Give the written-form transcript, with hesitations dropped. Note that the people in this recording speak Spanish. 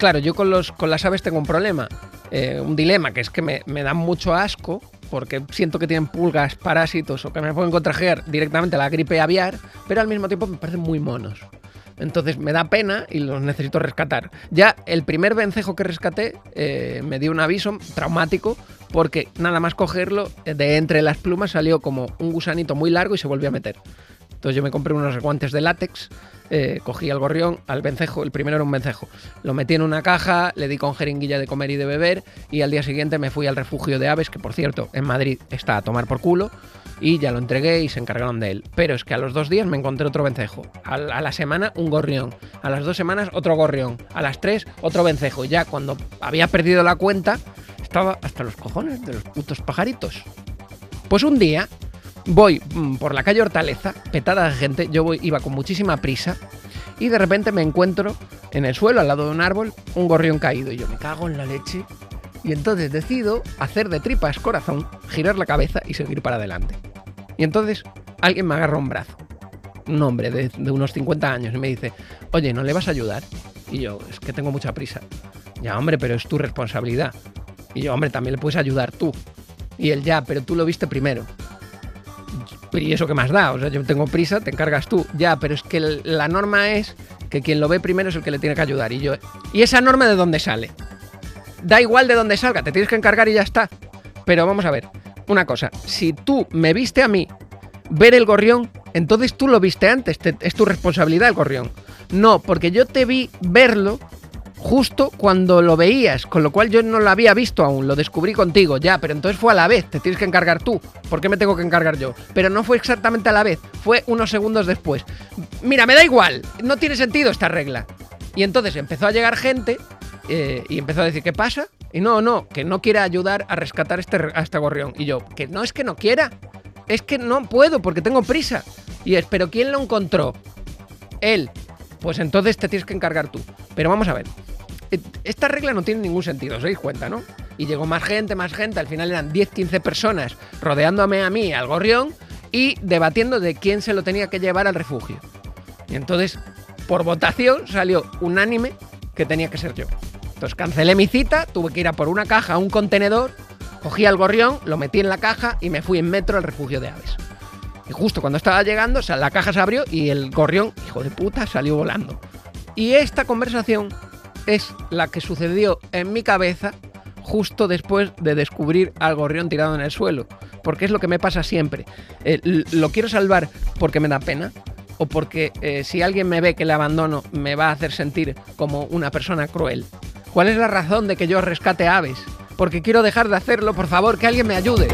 claro, yo con las aves tengo un problema, un dilema, que es que me dan mucho asco porque siento que tienen pulgas, parásitos o que me pueden contagiar directamente la gripe aviar, pero al mismo tiempo me parecen muy monos. Entonces me da pena y los necesito rescatar. Ya el primer vencejo que rescaté me dio un aviso traumático porque nada más cogerlo, de entre las plumas salió como un gusanito muy largo y se volvió a meter. Entonces yo me compré unos guantes de látex, cogí al gorrión, al vencejo, el primero era un vencejo, lo metí en una caja, le di con jeringuilla de comer y de beber y al día siguiente me fui al refugio de aves, que por cierto en Madrid está a tomar por culo, y ya lo entregué y se encargaron de él. Pero es que a los 2 días me encontré otro vencejo, a la semana un gorrión, a las 2 semanas otro gorrión, a las 3 otro vencejo. Ya cuando había perdido la cuenta estaba hasta los cojones de los putos pajaritos. Pues un día voy por la calle Hortaleza, petada de gente, iba con muchísima prisa y de repente me encuentro en el suelo, al lado de un árbol, un gorrión caído y yo me cago en la leche y entonces decido hacer de tripas corazón, girar la cabeza y seguir para adelante. Y entonces alguien me agarra un brazo, un hombre de unos 50 años y me dice, oye, ¿no le vas a ayudar? Y yo, es que tengo mucha prisa. Ya, hombre, pero es tu responsabilidad. Y yo, hombre, también le puedes ayudar tú. Y él, ya, pero tú lo viste primero. ¿Y eso qué más da? O sea, yo tengo prisa, te encargas tú. Ya, pero es que la norma es que quien lo ve primero es el que le tiene que ayudar. ¿Y esa norma de dónde sale? Da igual de dónde salga, te tienes que encargar y ya está. Pero vamos a ver, una cosa. Si tú me viste a mí ver el gorrión, entonces tú lo viste antes. Es tu responsabilidad el gorrión. No, porque yo te vi verlo justo cuando lo veías, con lo cual yo no lo había visto aún, lo descubrí contigo, ya, pero entonces fue a la vez, te tienes que encargar tú, ¿por qué me tengo que encargar yo? Pero no fue exactamente a la vez, fue unos segundos después. Mira, me da igual, no tiene sentido esta regla. Y entonces empezó a llegar gente y empezó a decir, ¿qué pasa? Y no, que no quiera ayudar a rescatar a este gorrión. Y yo, que no es que no quiera, es que no puedo porque tengo prisa. Y es, ¿pero quién lo encontró? Él. Pues entonces te tienes que encargar tú. Pero vamos a ver. Esta regla no tiene ningún sentido, ¿os dais cuenta, no? Y llegó más gente, al final eran 10-15 personas rodeándome a mí, al gorrión, y debatiendo de quién se lo tenía que llevar al refugio. Y entonces, por votación, salió unánime que tenía que ser yo. Entonces cancelé mi cita, tuve que ir a por una caja a un contenedor, cogí al gorrión, lo metí en la caja y me fui en metro al refugio de aves. Y justo cuando estaba llegando, la caja se abrió y el gorrión, hijo de puta, salió volando. Y esta conversación es la que sucedió en mi cabeza justo después de descubrir al gorrión tirado en el suelo, porque es lo que me pasa siempre. Lo quiero salvar porque me da pena o porque si alguien me ve que le abandono me va a hacer sentir como una persona cruel. ¿Cuál es la razón de que yo rescate aves? Porque quiero dejar de hacerlo, por favor, que alguien me ayude.